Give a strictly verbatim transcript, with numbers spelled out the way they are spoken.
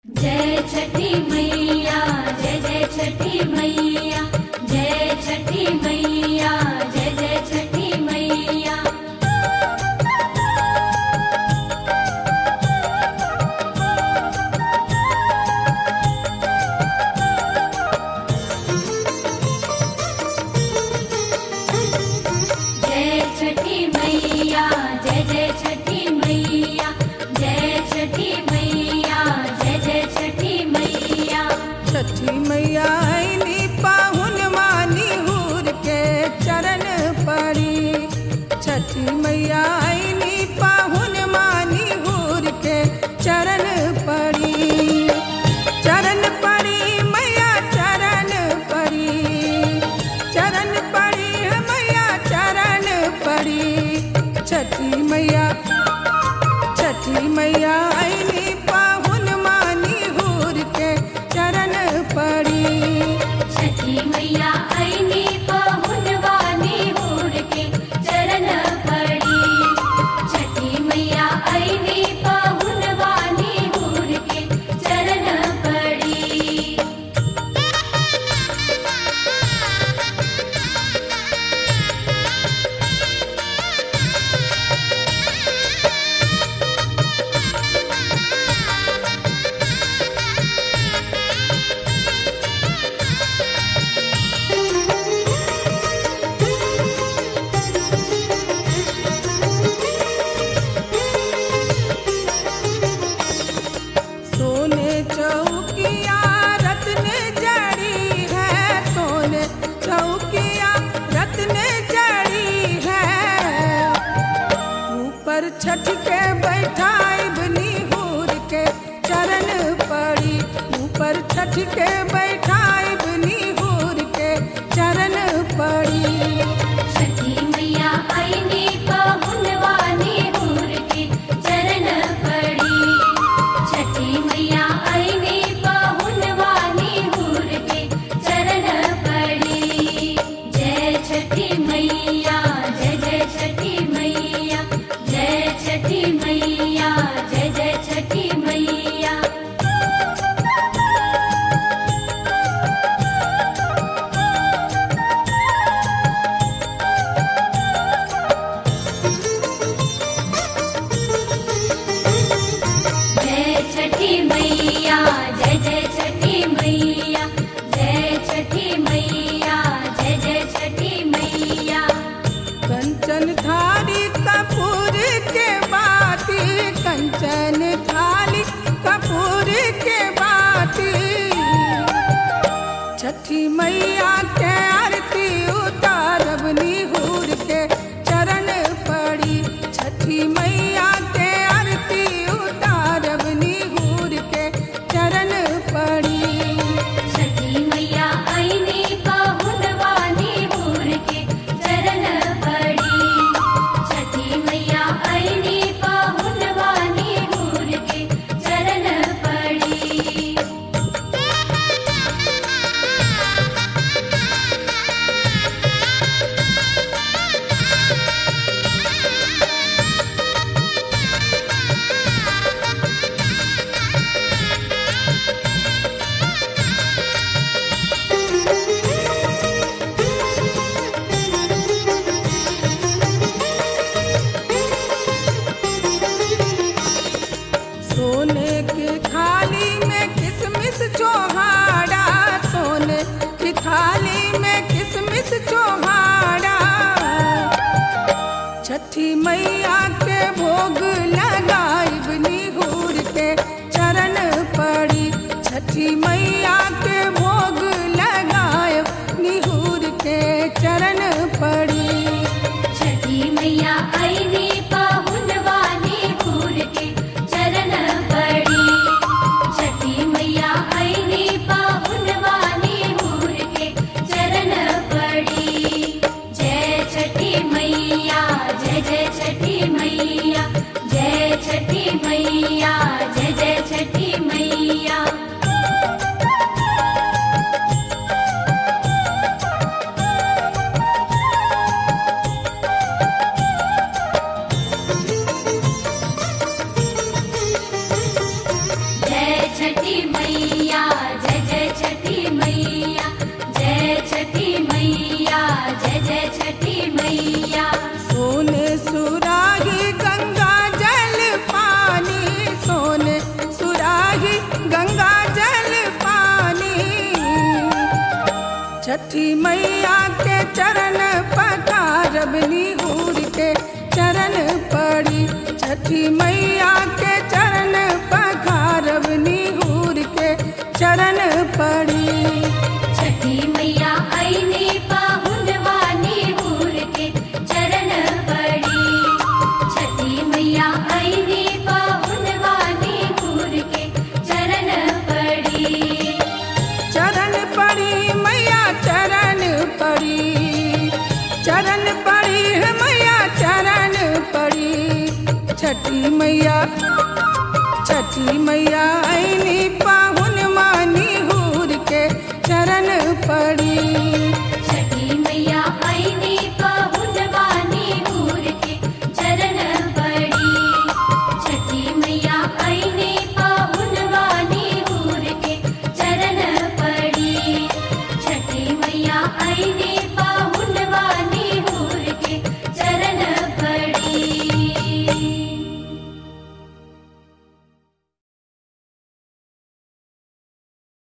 जय छठी मैया जय जय छठी मैया जय छठी मैया जय जय छठी मैया। जय छठी मैया जय जय छठी मैया जय छठी मैया जय जय छठी मैया। छठी मैया आईनी पाहुन मानी हूर के चरण पड़ी। छठी मैया आईनी पाहुन मानी हूर के चरण पड़ी। चरण पड़ी मैया चरण पड़ी। चरण पड़ी मैया चरण पड़ी। छठी मैया छठी मैया आईनी पाहुन मानी हूर के चरण पड़ी। छठी मैया आईनी पाहुन वानी हूर के चरण पड़ी। छठी मैया आईनी पाहुन वानी हूर के चरण पड़ी। सोने चौकिया रत्न जड़ी है। सोने चौकिया रत्न जड़ी है। ऊपर छठ के बैठाई बनी हूर के चरण पड़ी। ऊपर छठ के बैठाई बनी हूर के चरण पड़ी। छठी मैया आईनी पाहुन वानी हूर के चरण पड़ी। छठी मैया आईनी पाहुन वानी हूर के चरण पड़ी। जय छठी मैया जय जय छठी मैया जय छठी मैया जय जय छठी मैया। जय छठी मैया जय जय छठी मैया जय छठी मैया जय जय छठी मैया। कंचन थाली कपूर के बाती। कंचन थाली कपूर के बाती। छठी मैया के आरती उतारब निहूर के चरण पड़ी। छठी मैया के आरती उतारब निहूर के चरण पड़ी। छठी मैया आईनी पाहुन वानी हूर के चरण पड़ी। छठी मैया आईनी पाहुन वानी हूर के चरण पड़ी। सोने की थाली में किसमिस चोहाड़ा। सोने की थाली में किसमिस चोहाड़ा। छठी मैया के भोग लगाइब निहूर के चरण पड़ी। छठी मैया के भोग लगाइब निहूर के चरण पड़ी। छठी मैया आईनी पाहुन वानी हूर के चरण पड़ी। छठी मैया आईनी पाहुन वानी हूर के चरण पड़ी। जय छठी मैया जय जय छठी मैया जय छठी मैया जय जय छठी मैया। छठी मैया के चरण पखारब निहुर के चरण पड़ी। छठी मैया के चरण पखारब निहुर के चरण पड़ी। छठी मैया आईने पाहुनवा निहुर के चरण पड़ी। छठी मैया आईने पाहुनवा निहुर के चरण पड़ी। चरण पड़ी मैया चरण पड़ी। चरण पड़ी है मैया चरण पड़ी। छठी मैया छठी मैया आईनी पाहुन मानी हूर के चरण पड़ी। छठी मैया आईने पाहुनवा निहुर के चरण पड़ी। छठी मैया आईने पाहुनवा निहुर के चरण पड़ी। छठी मैया आईने पाहुनवा निहुर के चरण